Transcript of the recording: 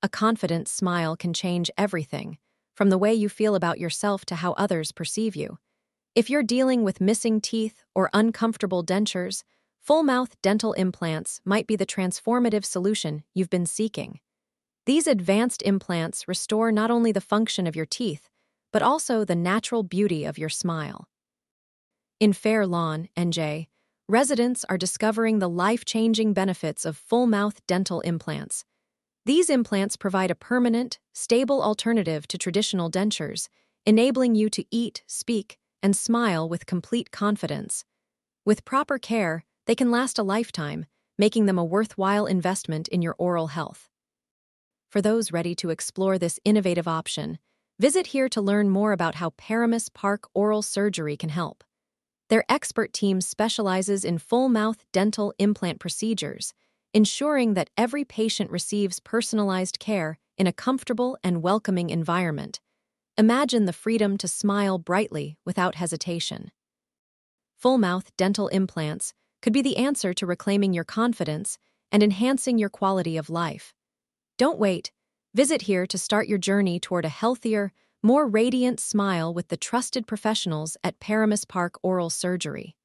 A confident smile can change everything, from the way you feel about yourself to how others perceive you. If you're dealing with missing teeth or uncomfortable dentures, full-mouth dental implants might be the transformative solution you've been seeking. These advanced implants restore not only the function of your teeth, but also the natural beauty of your smile. In Fair Lawn, NJ, residents are discovering the life-changing benefits of full-mouth dental implants. These implants provide a permanent, stable alternative to traditional dentures, enabling you to eat, speak, and smile with complete confidence. With proper care, they can last a lifetime, making them a worthwhile investment in your oral health. For those ready to explore this innovative option, visit here to learn more about how Paramus Park Oral Surgery can help. Their expert team specializes in full-mouth dental implant procedures, ensuring that every patient receives personalized care in a comfortable and welcoming environment. Imagine the freedom to smile brightly without hesitation. Full-mouth dental implants could be the answer to reclaiming your confidence and enhancing your quality of life. Don't wait. Visit here to start your journey toward a healthier, more radiant smile with the trusted professionals at Paramus Park Oral Surgery.